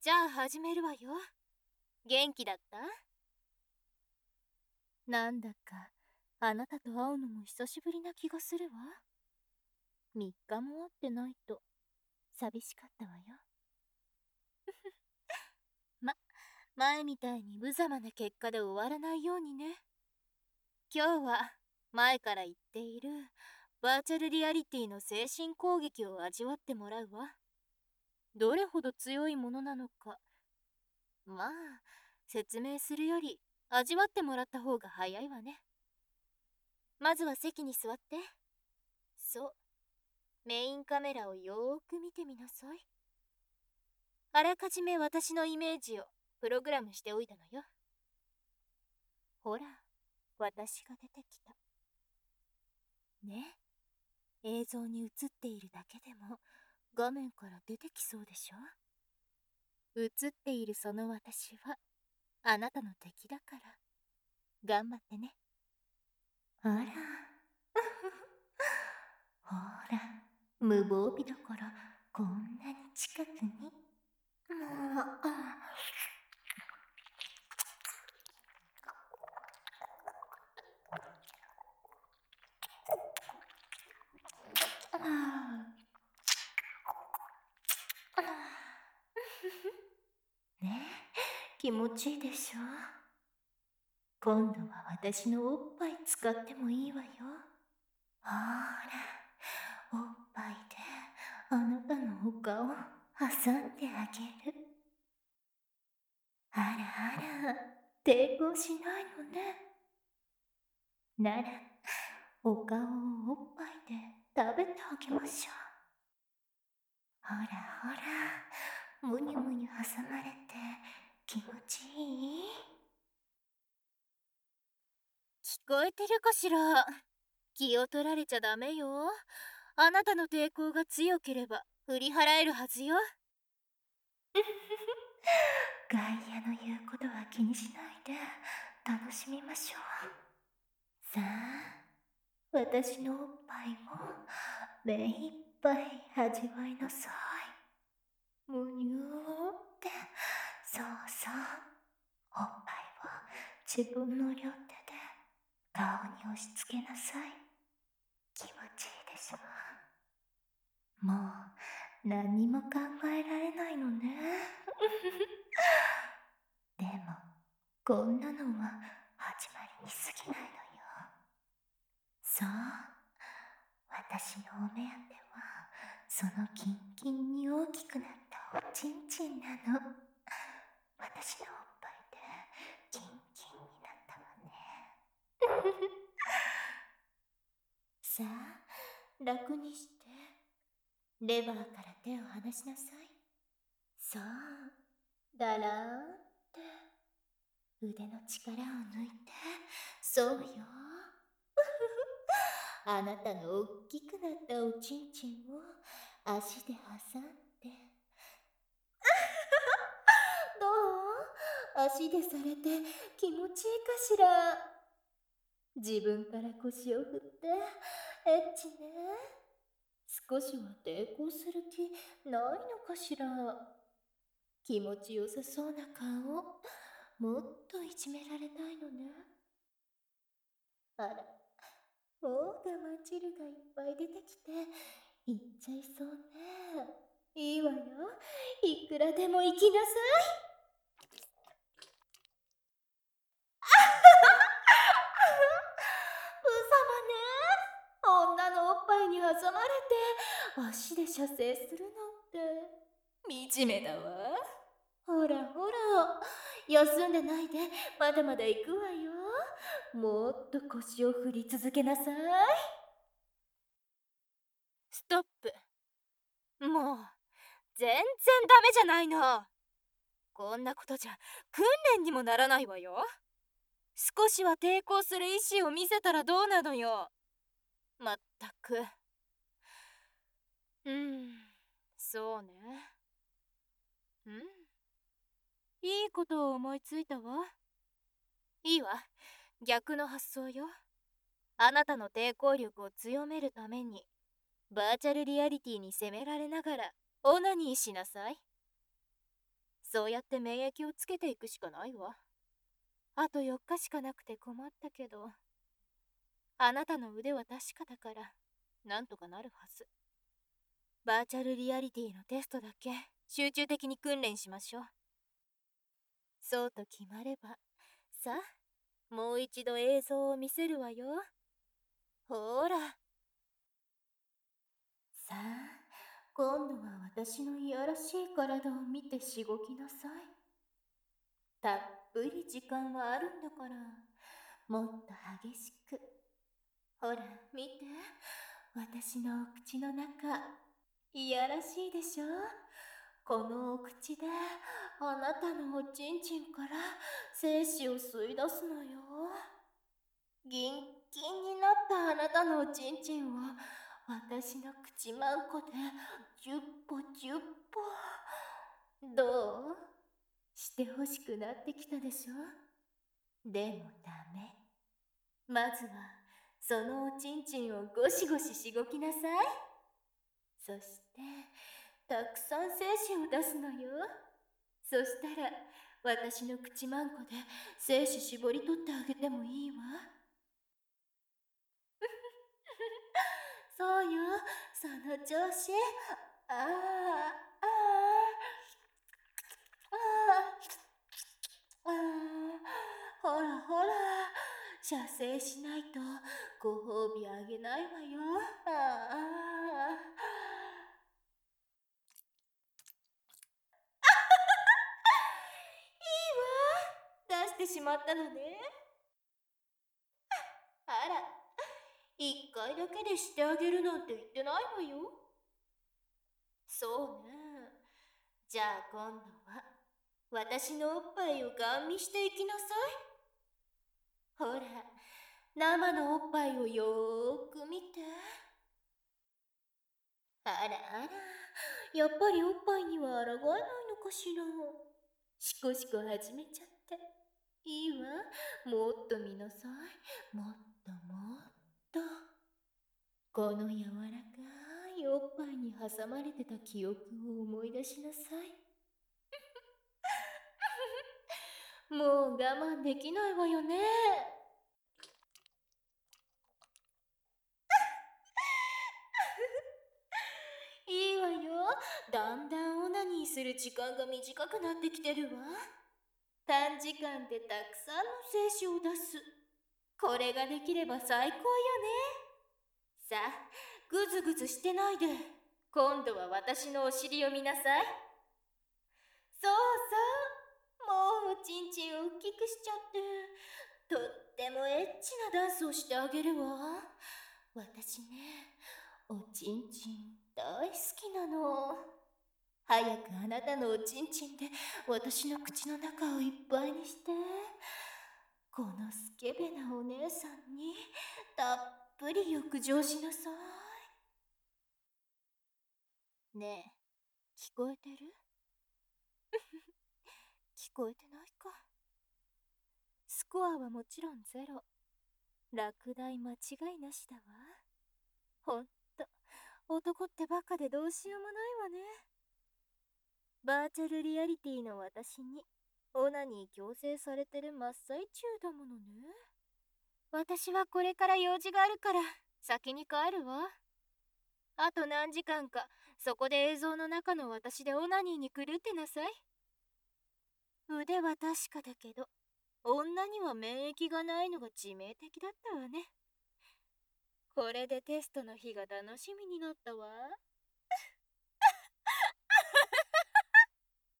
じゃあ始めるわよ。元気だった？なんだかあなたと会うのも久しぶりな気がするわ。3日も会ってないと寂しかったわよ。ま、前みたいに無様な結果で終わらないようにね。今日は前から言っているバーチャルリアリティの精神攻撃を味わってもらうわ。どれほど強いものなのか、まあ説明するより味わってもらった方が早いわね。まずは席に座って。そう、メインカメラをよーく見てみなさい。あらかじめ私のイメージをプログラムしておいたのよ。ほら、私が出てきた。ね、映像に映っているだけでも画面から出てきそうでしょ。映っているその私はあなたの敵だから頑張ってね。あらほら、無防備だからこんなに近くに。ねえ、気持ちいいでしょ。今度は私のおっぱい使ってもいいわよ。ほら、おっぱいであなたのお顔挟んであげる。あらあら、抵抗しないのね。なら、お顔をおっぱいで食べてあげましょう。ほらほら、むにゅむにゅ挟まれて気持ちいい？聞こえてるかしら？気を取られちゃダメよ。あなたの抵抗が強ければ振り払えるはずよ。外野の言うことは気にしないで楽しみましょう。さあ、私のおっぱいを目いっぱい味わいなさい。むにゅーって、そうそう。おっぱいを自分の両手で顔に押し付けなさい。気持ちいいでしょ。もう何にも考えられないのね。でもこんなのは始まりに過ぎないのよ。そう、私のお目当てはそのキンキンに大きくなったおちんちんなの。私のおっぱいでキンキンになったわね。さあ、楽にして。レバーから手を離しなさい。そう、だらーんって腕の力を抜いて。そうよ。あなたのおっきくなったおちんちんを足で挟んで。どう？足でされて気持ちいいかしら？自分から腰を振ってエッチね。少しは抵抗する気ないのかしら？気持ちよさそうな顔もっといじめられたいのね。あら、もう我慢汁がいっぱい出てきていっちゃいそうね。いいわよ、いくらでも行きなさい。うさまね、女のおっぱいに挟まれて足で射精するなんて惨めだわ。ほらほら、休んでないでまだまだ行くわよ。もっと腰を振り続けなさい。ストップ。もう全然ダメじゃないの。こんなことじゃ訓練にもならないわよ。少しは抵抗する意志を見せたらどうなのよ。まったく。そうね。いいことを思いついたわ。いいわ、逆の発想よ。あなたの抵抗力を強めるためにバーチャルリアリティに責められながらオナニーしなさい。 そうやって免疫をつけていくしかないわ。あと4日しかなくて困ったけど、あなたの腕は確かだから、なんとかなるはず。バーチャルリアリティのテストだけ集中的に訓練しましょう。そうと決まれば、さあ、もう一度映像を見せるわよ。ほら。さあ、今度は私のいやらしい体を見てしごきなさい。たっぷり時間はあるんだから、もっと激しく。ほら、見て。私のお口の中、いやらしいでしょ。このお口で、あなたのおちんちんから精子を吸い出すのよ。ギンギンになったあなたのおちんちんを、私の口まんこで、ジュッポジュッポ。どうしてほしくなってきたでしょ。でもダメ。まずは、そのおちんちんをゴシゴシしごきなさい。そして、たくさん精子を出すのよ。そしたら、私の口まんこで精子絞り取ってあげてもいいわ。そうよ、その調子。ああ、ああ、ああ、ほらほら、射精しないとご褒美あげないわよ。ああ。いいわ、出してしまったのね。あら、一回だけでしてあげるなんて言ってないわよ。そうね。じゃあ今度は私のおっぱいをガン見していきなさい。ほら、生のおっぱいをよーく見て。あらあら、やっぱりおっぱいには抗えないのかしら。シコシコ始めちゃって。いいわ、もっと見なさい。もっともっと。この柔らかいおっぱいに挟まれてた記憶を思い出しなさい。もう我慢できないわよね。いいわよ。だんだんオナニーする時間が短くなってきてるわ。短時間でたくさんの精子を出す。これができれば最高よね。さあ、ぐずぐずしてないで。今度は私のお尻を見なさい。そうそう。もうおちんちんを大きくしちゃって。とってもエッチなダンスをしてあげるわ。私ね、おちんちん大好きなの。早くあなたのおちんちんで私の口の中をいっぱいにして。このスケベなお姉さんにたっぷり浴場しなさい。ねえ、聞こえてる？聞こえてないか。スコアはもちろんゼロ。落第間違いなしだわ。ほんと、男ってバカでどうしようもないわね。バーチャルリアリティの私にオナに強制されてる真っ最中だものね。私はこれから用事があるから先に帰るわ。あと何時間かそこで映像の中の私でオナニーに狂ってなさい。腕は確かだけど女には免疫がないのが致命的だったわね。これでテストの日が楽しみになったわ。